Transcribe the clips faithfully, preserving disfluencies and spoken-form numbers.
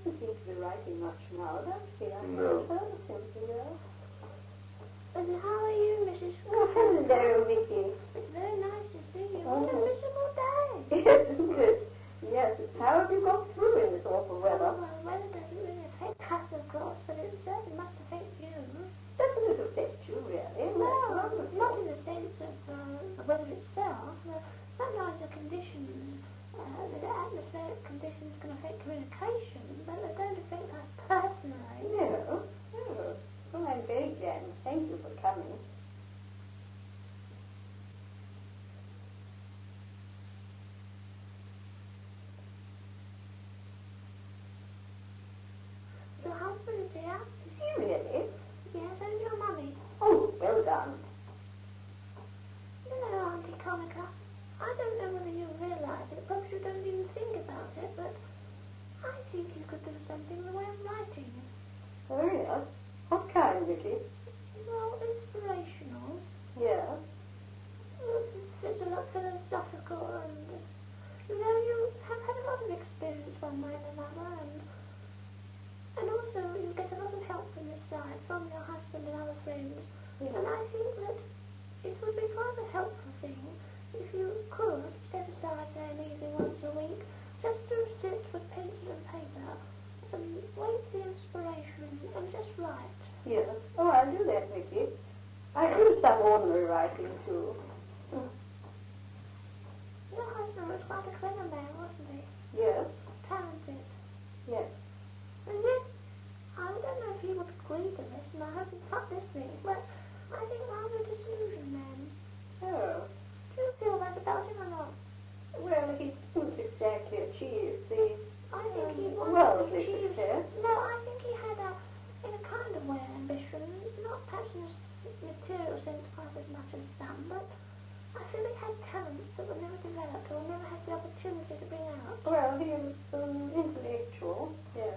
doesn't seem to be writing much now, does he? I haven't No. heard of him today. And how are you, Missus Oh, hello, Vicky. It's very nice to see you. Oh. What a miserable day. Yes, isn't it? Yes. How have you got through in this awful weather? Oh, well, the weather doesn't really affect us, of course, but it certainly must affect you. Doesn't it affect you, really? No, That's wonderful. not in the sense of uh, the weather itself. Uh, sometimes the conditions, uh, the atmospheric conditions can affect communication, but they don't affect us personally. No, no. Well, I'm very glad. Thank you for coming. Your husband is here? Is he really? Yes, and your mummy. Oh, well done. You know, Auntie Conica, I don't know whether you realise it, perhaps you don't even think about it, but I think you could do something in the way of writing. Oh, yes. What kind, Vicky? Well, inspirational. Yes. It's a lot philosophical, and you know, you have had a lot of experience one way and another, and and also you get a lot of help from this side, from your husband and other friends, Yes. and I think that it would be quite a helpful thing if you could set aside, say, an evening once a week, just to sit with pencil and paper and wait for the inspiration and just write. Yes. Oh, I'll do that, Vicky. I do some ordinary writing, too. Your husband was quite a clever man, wasn't he? Yes. Talented. Yes. And yet, I don't know if he would agree to this, and I hope he's not listening, but I think rather a disillusioned man. Oh. Do you feel that about him or not? Well, he didn't exactly achieve the... I think he wanted Well, to achieve... success. No, I think he had a, in a kind of way, ambition, not perhaps in a s- material sense quite as much as some, but I feel he had talents that were never developed or never had the opportunity to bring out. Well, he was um, intellectual, yes.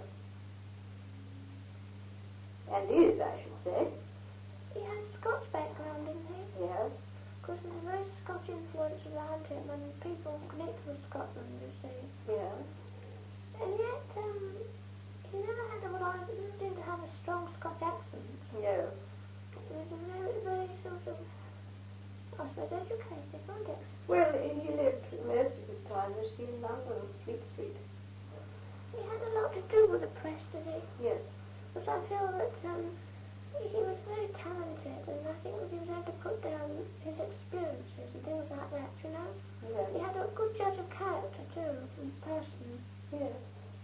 And is, I should say. He had Scotch background, didn't he? Yes. Because there's a very Scotch influence around him, and people connect with Scotland, you see. Yes. And yet, um, he never had a, well, I didn't seem to have a strong Scotch accent. No. He was a very, very sort of, I suppose, educated, wasn't it? Well, he lived most of his time, you see, in London, Fleet Street. He had a lot to do with the press, did he? Yes. But I feel that um, he was very talented, and I think that he was able to put down his experiences and things like that, you know? Yes. He had a good judge of character, too, and person. Yes.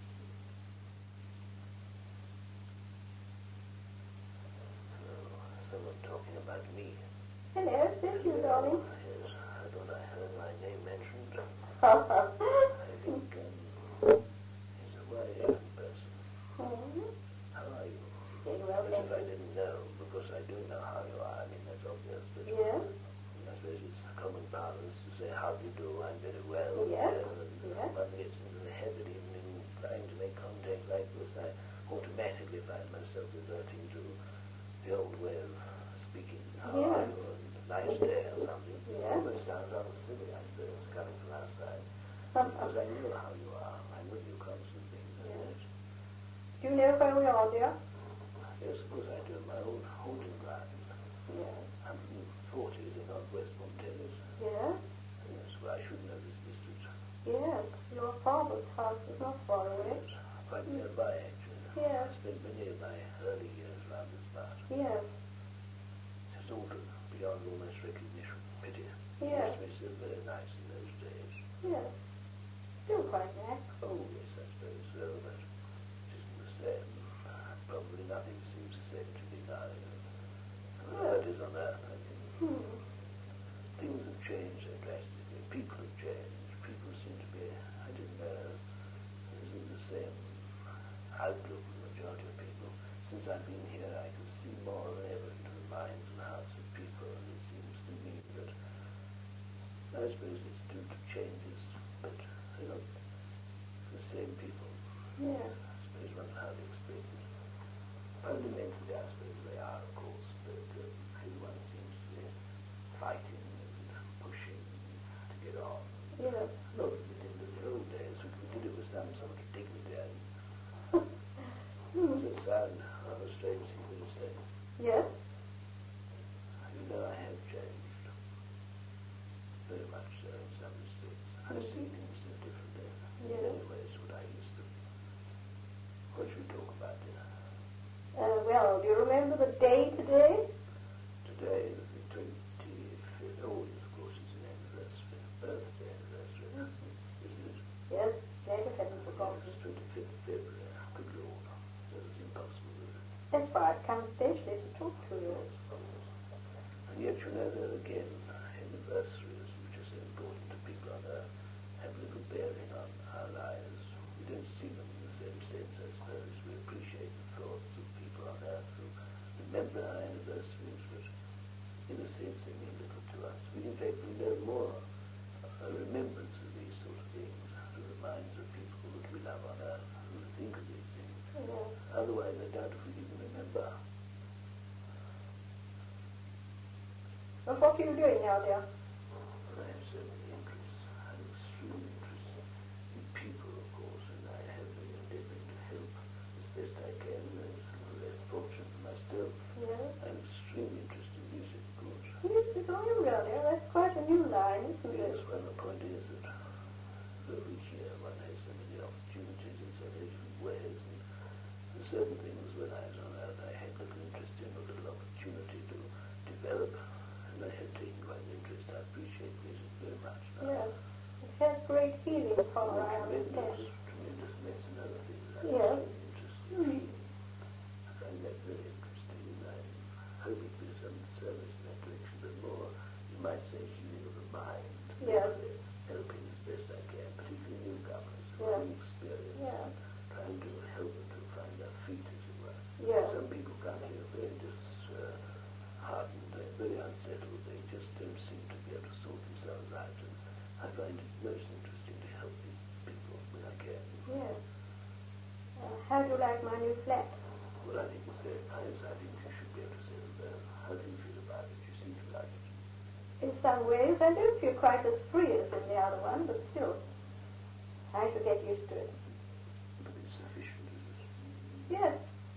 Someone talking about me. Hello, thank you, darling. Yes, I thought I heard my name mentioned. Oh, I think um, he's a wise young person. mm-hmm. How are you? Very well, As thank if I you. didn't know, because I do know how you are. I mean, that's obvious, but Yes. I suppose it's common parlance to say, how do you do? I'm very well. Yes. Uh, and Yes. one gets into the habit, even in trying to make contact like this, I automatically find myself reverting to the old way of speaking. How Yeah. are you? And nice day or something. Yeah. Which sounds rather silly, I suppose, coming from outside. Um, Because I know how you are. I'm with you constantly. Yes. Yes. Do you know where we are, dear? Yes, of course I do. My old haunting ground. Yes. one hundred forty, the North Westbourne Terrace. Yes. Yes, well, I should know this district. Yes. Your father's house is not far away. Yes, quite nearby, actually. Yes. I spent many of my early years around this part. Yes. It has altered beyond almost recognition. Pity. Yes. It used to be so very nice in those days. Yes. Still quite nice. Oh, yes, I suppose so, but it isn't the same. Probably nothing seems the same to me now. Whatever it is on earth, I think. Hmm. Things have changed so drastically. People have changed. People seem to be, I don't know, this is the same outlook with the majority of people. Since I've been here, I can see more than ever into the minds and hearts of people, and it seems to me that, I suppose it's due to changes, but they are the same people. Yes. I suppose one can't explain it. Fundamentally, I suppose they are, of course, but uh, everyone seems to be fighting and pushing to get on. Yes. Not that we did in the old days, but we did it with some sort of dignity. And found rather strange thing to say. Yes? You know, I have changed. Very much so in some respects. I see things in a different way. Yes. In many ways what I used to. What should we talk about dinner? Uh, well, do you remember the day today? Today is the twenty-fifth. Oh, yes, of course, it's an anniversary. Birthday anniversary. Mm-hmm. Isn't it? Yes, later hadn't forgotten. It's twenty-fifth of February. Good Lord. That was impossible, isn't it? That's why I've come specially to talk to you. And yet, you know, there again, anniversaries, which are so important to people on Earth, have little bearing on our lives. We don't see them in the same sense, I suppose. We appreciate the thoughts of people on Earth who remember our anniversaries, but in a sense they mean little to us. We, in fact, we know more a remembrance of these sort of things through the minds of people that we love on Earth who think of these things. Yes. Otherwise, I doubt if we even remember. Well, what are you doing now, dear? I have so many interests. I'm extremely interested in people, of course, and I have been endeavoring to help as best I can. There's a little less fortune for myself. Yes. I'm extremely interested in music, of course. Music, are you really? That's quite a new line, isn't Yes, it? well, the point is that every year one has so many opportunities in so many different ways, and there are certain things when I was on Earth I had little interest in, or little opportunity to develop, and I have taken quite an interest. I appreciate music very much now. Yes. It has great healing power, I Tremendous, understand. tremendous, and that's another thing that I'm Yes. extremely interested in. Mm. I find that very interesting, and I'm hoping to do some service in that direction, but more, you might say, healing of the mind. Yes. Helping as best I can, particularly newcomers, Yes. inexperienced, Yes. and trying to help them to find their feet, as it were. Yes. Some people come here very disheartened, uh, very unsettled. They just don't seem to be able to sort themselves out, and I find it most interesting to help these people when I can. Yes. Uh, how do you like my new flat? Well, I think it's very nice. I think you should be able to settle there. How do you feel about it? You seem to like it. In some ways, I don't feel quite as free as in the other one, but still, I shall get used to it. But it's sufficient, is it? Yes.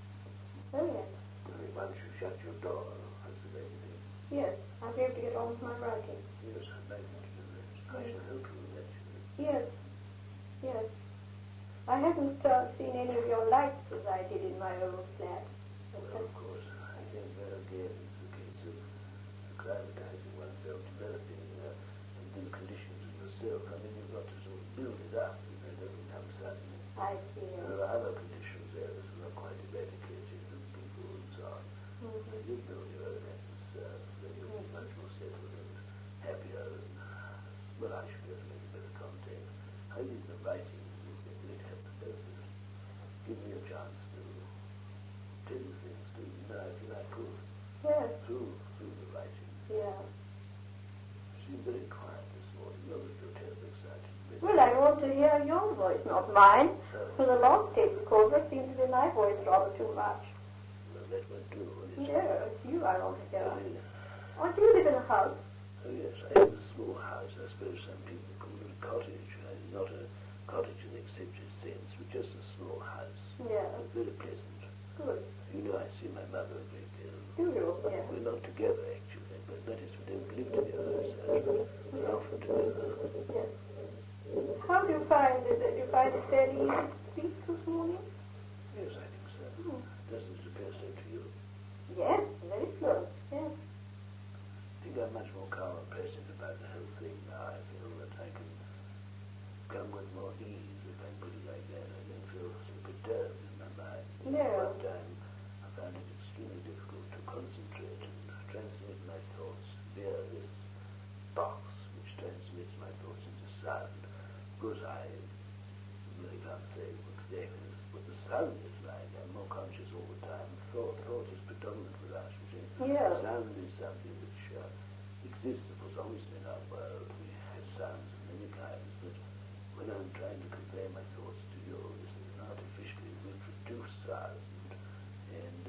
Oh, yes. I mean, once you shut your door, that's the main thing. Yes. I'll be able to get on with my writing. Yes, I'd like you to do that. I shall help you with that. Yes. Yes. I haven't uh, seen any of your lights as I did in my old flat. But, Well, of course, I think there again it's a case of acclimatizing oneself, developing uh, the conditions of yourself. I mean, you've got to sort of build it up, and it doesn't come suddenly. I see. There are other conditions there that are quite eradicated, of people and so on. Mm-hmm. When you build your own atmosphere, then you'll be much more settled and happier, and, well, I should get to make a better contact. I think the writing will be a great help to both of us. Give me a chance to tell you things to you know, I feel I could. Yes. Through, through the writing. Yeah. You seem very quiet this morning. Not that you're terribly excited. Well, I want to hear your voice, not mine. So, For the last tape recorder seemed to be my voice rather too much. well, that won't do. Will it? No, it's you I want to hear. I mean, Oh, do you live in a house? oh yes, I have a small house. I suppose some people call it a cottage. Uh, not a cottage in the accepted sense, but just a small house. Yeah. But very pleasant. Good. You know, I see my mother a great deal. Do you? Yeah. We're not together, actually, but that is, we don't live together as such, but we're often together. Yes. How do you find it? Did you find it fairly easy to speak this morning? Yes, I think so. Hmm. Doesn't it appear so to you? Yes, very fluent. Yes. I think I'm much more calm and present about the whole thing now. I feel that I can come with more ease, if I put it like that. I don't feel so perturbed in my mind. No. At one time, I found it extremely difficult to concentrate and transmit my thoughts via this box, which transmits my thoughts into sound. Of course, I really can't say exactly what the sound is like. I'm more conscious all the time. Thought, thought is predominant with us. You see. Yes. Sound is something which uh, exists, of course, obviously in our world. We have sounds of many kinds, but when I'm trying to convey my thoughts to you, this is an artificially reproduced sound, and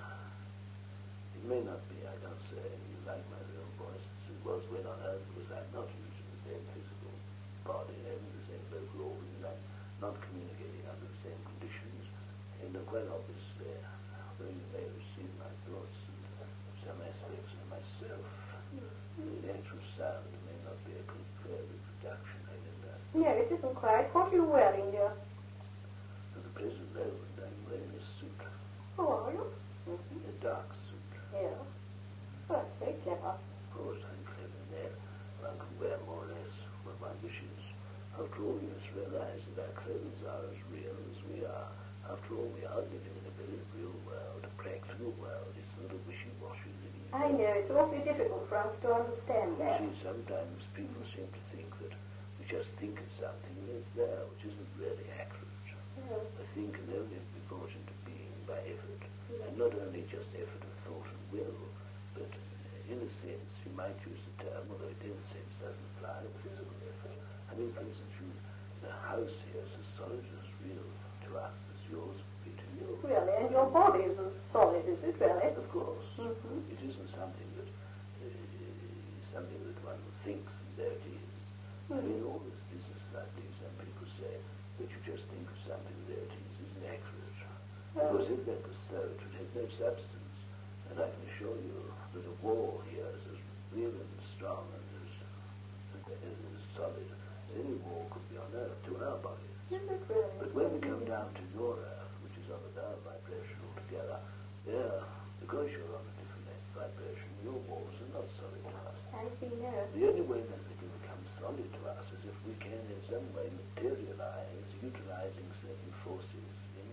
uh, it may not be, I don't say, you like my real voice, as it was when on Earth, because I'm not using the same physical body, having the same vocal organs, I'm not communicating under the same conditions, And uh, quite obviously, though you may receive my thoughts and some aspects of myself, the actual sound may not be a clear reproduction, I know that. No, it isn't quite. What are you wearing, dear? At the present moment, I'm wearing a suit, Oh, are you? Mm-hmm. a dark suit. Yeah. Well, that's very clever. Of course, I'm clever in that. One can wear more or less what one wishes. After all, you must realize that our clothes are as real as we are. After all, we are living in a very real world, a practical world. It's not a wishy-washy living. I know, it's awfully difficult for us to understand that. You see, sometimes people seem to think that we just think of something and it's there, which isn't really accurate. Yeah. A thing can only be brought into being by effort, and not only just effort of thought and will, but uh, in a sense, you might use the term, although it in a sense doesn't apply, of physical effort. I mean, for instance, you, the house here is as solid as real to us as yours would be to you. Really, and your body is as solid, is it really? Of course. Mm-hmm. It isn't something that uh, something that one thinks and there it is. Mm-hmm. I mean, all this business, I believe some people say, that you just think of something there it is, isn't accurate. Of course, if that was so, it would have no substance. And I can assure you that a wall here is as real and strong and as, as, as solid as any wall could be on Earth to our bodies. Is it really? But when we come down to your Earth, which is on a lower vibration altogether, there, because you're on a different vibration, your walls are not solid to us. I see, no. The only way that they can become solid to us is if we can in some way materialize, utilizing certain forces in,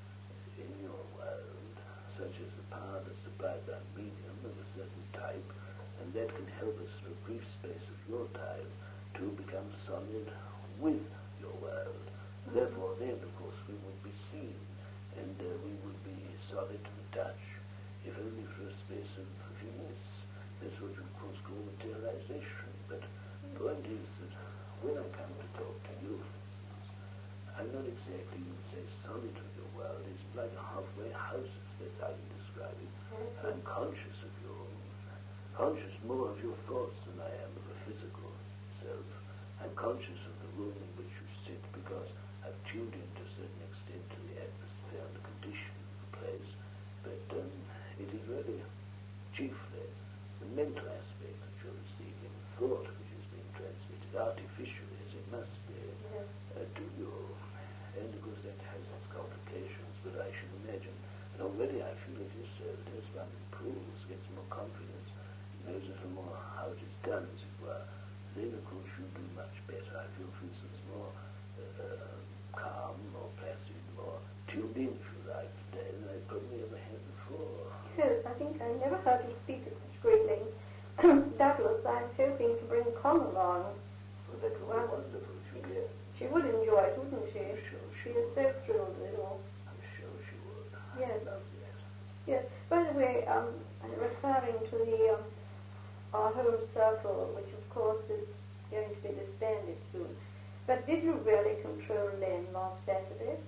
in your world, such as the power that's supplied by a medium of a certain type, and that can help us for a brief space of your time to become solid with your world. Therefore, then, of course, we would be seen, and uh, we would be solid to the touch, if only for a space of a few minutes. That's what you, of course, call materialization. But the point is that when I come to talk to you, for instance, I'm not exactly, you would say, solid with your world. It's like a halfway house, that's how you describe it. I'm conscious of your, conscious more of your thoughts than I am of a physical self. I'm conscious of the room in which you sit because I've tuned in to a certain extent to the atmosphere and the condition of the place. But um, it is really chiefly the mental aspect that you're receiving, thought which is being transmitted artificially as it must be uh, to you. And of course that has its complications, but I should imagine, and already I feel it is so, that as one improves, gets more confidence, knows a little more how it is done, as it were, then of course you do much better. I feel, for instance, more uh, calm, more placid, more tuned in, if you like, today than I probably ever had before. Yes, I think I never heard you speak at such great length. Doubtless, I'm hoping to bring Con along. Well, that would Well, be wonderful if you did. She would enjoy it, wouldn't she? I'm sure She she is would. so thrilled with it all. I'm sure she would. Yes. I love that. Yes. By the way, um, referring to the um, our home circle, which of course is going to be disbanded soon. But did you really control Len last Saturday?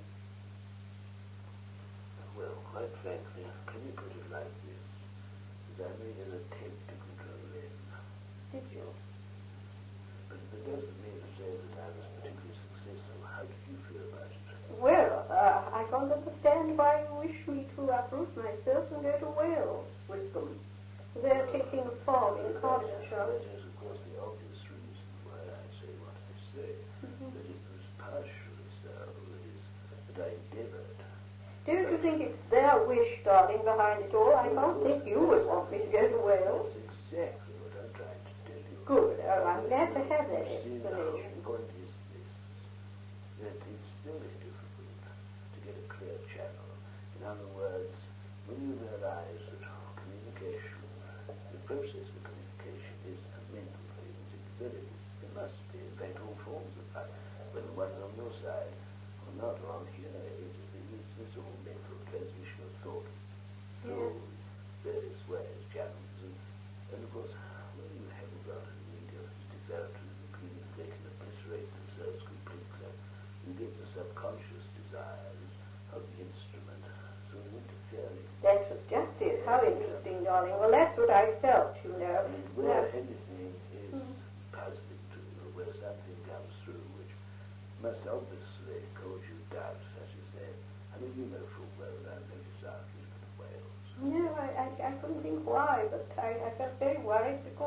Well, quite frankly, can you put it like this? That I made an attempt to control Len. Did you? But that doesn't mean to say that I was particularly successful. How did you feel about it? Well, uh, I can't understand why you wish me to uproot myself and go to Wales with them. They're taking a farm in Cardiganshire. That is, of course, the obvious reason why I say what I say. Mm-hmm. That it was partially so, that is, that I endeavored. Don't you think it's their wish, darling, behind it all? I can't think you would want me to go to Wales. That's exactly what I'm trying to tell you. Good. Oh, I'm glad to have that See, now, explanation. the point is this, that it's very difficult to get a clear channel. In other words, when you realize that communication, the process of communication is a mental thing, it's very, it must be, in fact, all forms of life, whether one's on your side or not, or on here, it's, it's, it's all mental transmission of thought through various ways, channels, and, and of course, when you haven't got a medium who's developed and including they can obliterate themselves completely, you get the subconscious desires of the instrument sort of interfering. That was just it. How interesting, darling. Well, that's what I felt, you know. And where Now, anything is Mhm. puzzling to you, where something comes through which must obviously cause you doubt, such as that. I mean, you know full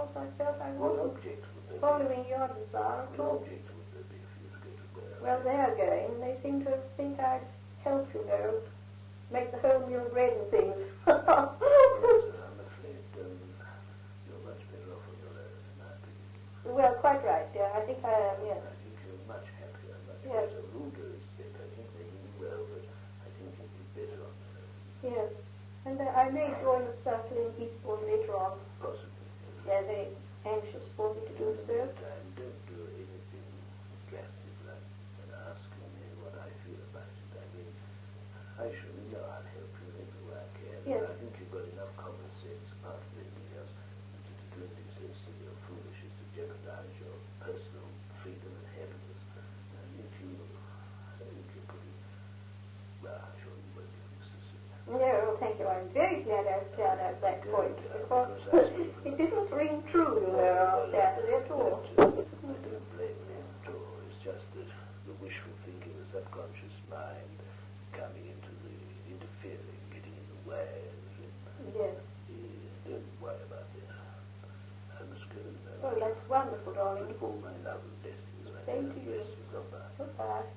because I felt I What wasn't object would there be? following your desire at What all. object would there be for you to go to Wales? Well, they're going. They seem to think I'd help, you know, make the homemeal bread and things. Yes, I'm afraid um, you're much better off on your own, in my opinion. Well, quite right, dear. I think I am, yes. I think you're much happier, much Yes. better. Ruder is fit. I think they mean well, but I think you'd be better on your own. Yes. And uh, I may join the circle in Eastbourne later on. Possibly. They're very anxious for me to do In the so. meantime, don't do anything drastic like and asking me what I feel about it. I mean, I surely know I'll help you in every way I can. Yes. I think you've got enough common sense, apart from anything else, to do anything so silly or foolish as to jeopardize your personal freedom and happiness. I think you, I think you're pretty, well, I'm sure you won't be useless. No, thank you. I'm very glad I've cleared out that point, because it didn't ring true, you know, on Saturday at all. I don't blame you at all. It's just that the wishful thinking, the subconscious mind coming into the interfering, getting in the way. And, Yes. uh, don't worry about it. I must go now. Oh, that's wonderful, darling. With all my love and blessings. I Same have to you. blessed you. Goodbye. Goodbye.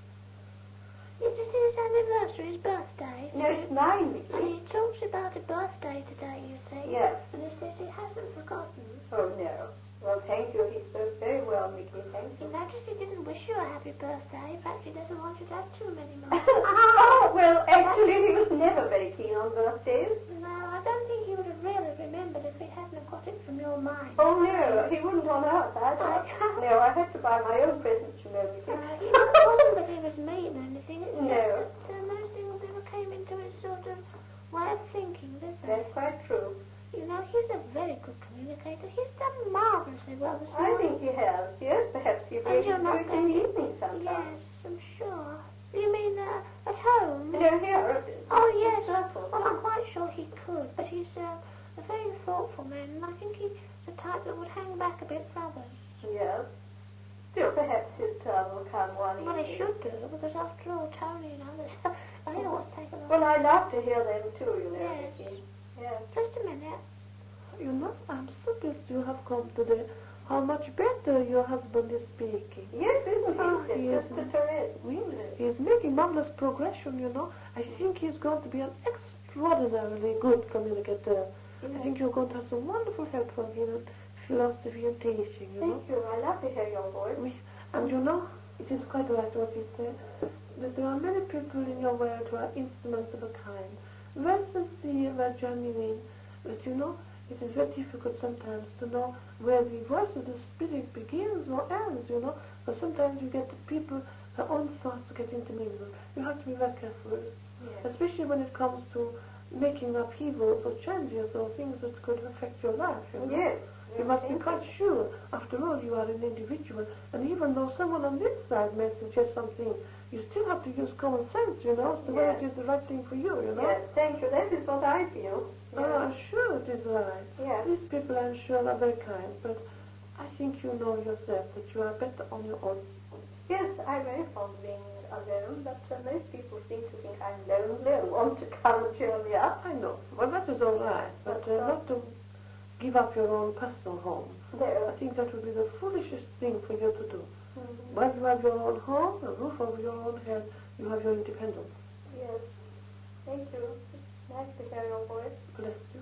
Is it his anniversary, his birthday? No, it's mine, Mickey. He talks about a birthday today, you see. Yes. And he says he hasn't forgotten. Oh, no. Well, thank you. He spoke very well, Mickey. Thank He you. noticed he didn't wish you a happy birthday. Perhaps he doesn't want you to have too many more. Oh, well, actually, he was never very keen on birthdays. No, I don't think he would have really remembered if he hadn't have got it from your mind. Oh, no, he wouldn't on earth either. No, I had to buy my own presents, you know, Mickey. Uh, it wasn't that he was mean or anything. It's No. just that uh, those things never came into his sort of way of thinking, did they? That's quite true. You know, he's a very good communicator. He's done marvellously well this I morning. think he has, yes. Perhaps he And brings you're it not in going the to... evening sometimes. Yes, I'm sure. You mean uh, at home? No, here. it is. Oh, yes. Circle. Well, I'm quite sure he could, but he's uh, a very thoughtful man, and I think he's the type that would hang back a bit for others. Yes. Still, perhaps his turn will come one Well, evening. he should do, because after all, Tony and others, they always take a lot. Well, I love to hear them too, you know, Yes. Mickey. Yes. Just a minute. You know, I'm so pleased you have come today. How much better your husband is speaking. Yes, isn't he? Oh, It's he just is. a Therese. Really, he's making marvelous progression, you know. I think he's going to be an extraordinarily good communicator. I think you're going to have some wonderful help from him in philosophy and teaching, you know. Thank you. I love to hear your voice. We, and you know, it is quite right what you said, that there are many people in your world who are instruments of a kind, very sincere, very genuine, but you know, it is very difficult sometimes to know where the voice of the Spirit begins or ends, you know, because sometimes you get people, their own thoughts get intermingled. You have to be very careful, Yes. especially when it comes to making upheavals or changes or things that could affect your life, you know. Yes. You must be quite sure, after all, you are an individual, and even though someone on this side may suggest something, you still have to use common sense, you know, as to whether Yes. it is the right thing for you, you know. Yes, thank you. That is what I feel. Oh, I'm sure it is right. Yes. These people, I'm sure, are very kind, but I think you know yourself that you are better on your own. Yes, I'm very fond of being alone, but uh, most people seem to think I'm lonely and want to come and cheer me up. I know. Well, that is all right, but But, uh, uh, not to give up your own personal home. No. I think that would be the foolishest thing for you to do. Mhm. When you have your own home, a roof over your own head, you have your independence. Yes. Thank you. It's nice to hear your voice. Bless you.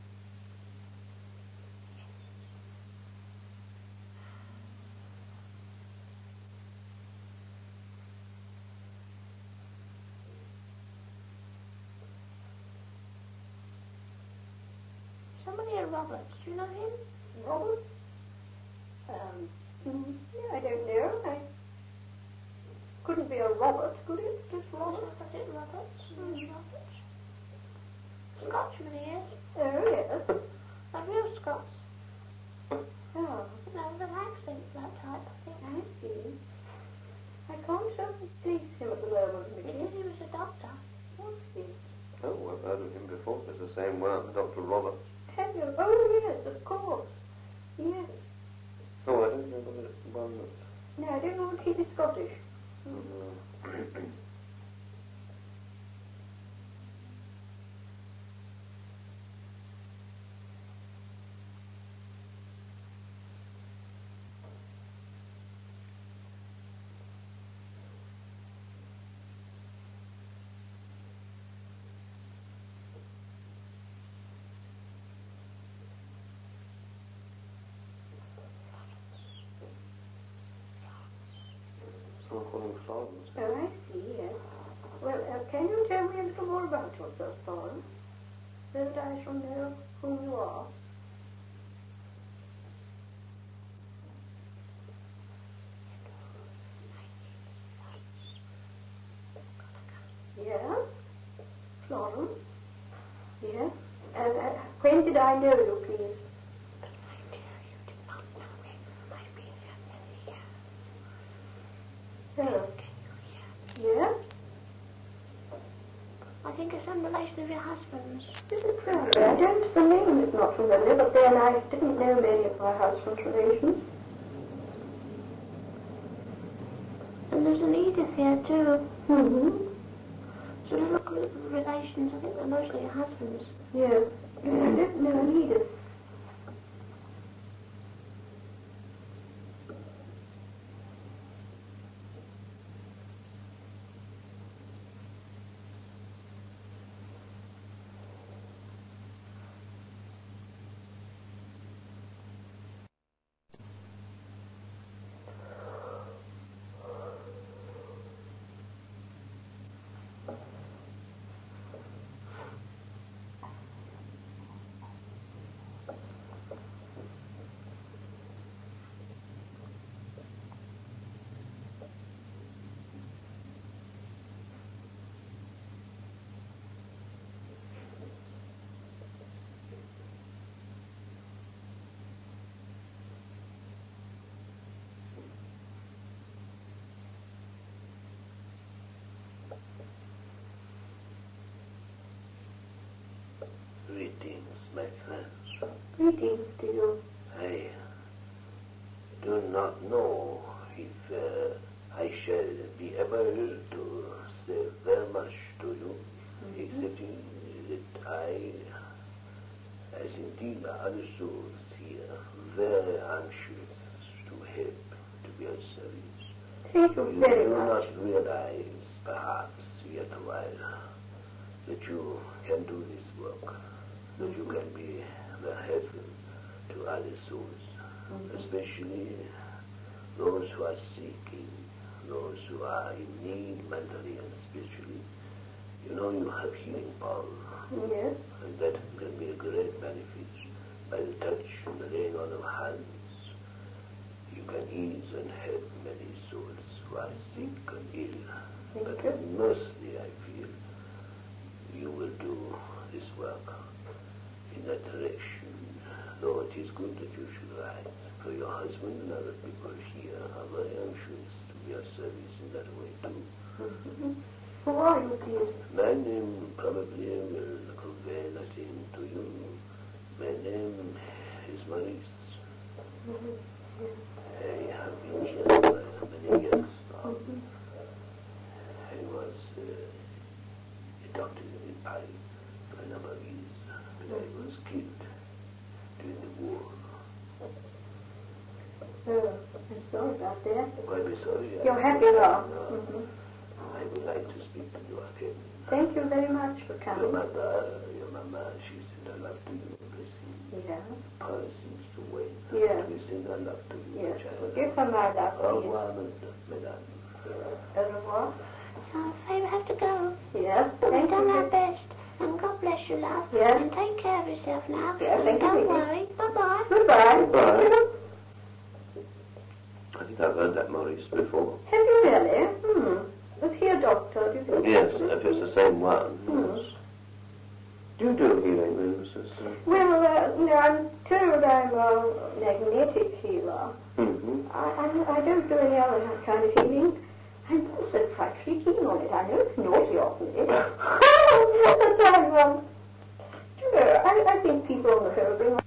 Somebody at Roberts, do you know him? Roberts? Um, mm, yeah, I don't know. I couldn't be a Robert, could it? Just Robert? Was it Roberts? Mm. Roberts. Scotchman he is. Oh, yes. A real Scots. Oh, No, with an accent of that type, I think. I see. I can't um, place him at the moment, He Mickey. says he was a doctor. Was he? Oh, I've heard of him before. It's the same one, Doctor Roberts. Have you? Oh, yes, of course. Yes. Oh, I don't know whether it's the one that's... No, I don't know if he is Scottish. Uh, I'll call him Florence. Oh, I see, yes. Well, uh, can you tell me a little more about yourself, Florence, so that I shall know who you are? Yeah? Florence? Yes? And uh, when did I know you, please? But my dear, you did not know me. I've been here many years. Oh. Can you hear me? Yes? I think it's some relation of your husband's. Is it really? I don't, the name is not familiar, but then I didn't know many of my husband's relations. And there's an Edith here, too. Mm-hmm. So little group of relations, I think they're mostly your husband's. Yes. I don't know an Edith. Greetings, my friends. Greetings to you. I do not know if uh, I shall be able to say very much to you, mm-hmm. except that I, as indeed other souls here, very anxious to help, to be of service. Thank you You very do much. not realize, perhaps, yet a while, that you can do this work, that you can be very helpful to other souls, mm-hmm. especially those who are seeking, those who are in need mentally and spiritually. You know, you have healing power. Yes. And that can be a great benefit. By the touch and the laying on of hands, you can ease and help many souls who are sick and ill. Thank but you. mostly, I feel, you will do this work in that direction, though it is good that you should write, for your husband and other people here are very anxious to be of service in that way too. Mm-hmm. Who are you, please? My name probably will convey nothing to you. My name is Maurice. Mm-hmm. I have been here for many years now. Mm-hmm. I was uh, a doctor in Paris for a number of years, but I was killed during the war. Oh, I'm sorry about that. Well, I'm sorry. You're I happy now. uh, Mm-hmm. I would like to speak to you again. Thank you very much for Your coming. mother, your mama, she sent her love to you, blessing. Yeah. Paul seems to wait. Yeah. We send our love to you, Yes. child. Give her my love, Au please. revoir, madame. Au revoir. I'm afraid we have to go. Yes. But we've Thank done our you. best. And God bless you, love. Yes. And take care of yourself now. Yes, thank and you, don't Vicky. worry. Bye-bye. Goodbye. Goodbye. Thank you. I think I've heard that Maurice before. Have you really? Hmm. Was he a doctor, do you think? Yes, if it's the same one. Hmm. Yes. Do you do healing with him, sister? Well, uh, no, I'm told I'm a magnetic healer. Mm-hmm. I, I, I don't do any other kind of healing. I'm also frightfully keen on it. I know it's naughty of me. But I'm, um, you know, I, I think people on the whole bring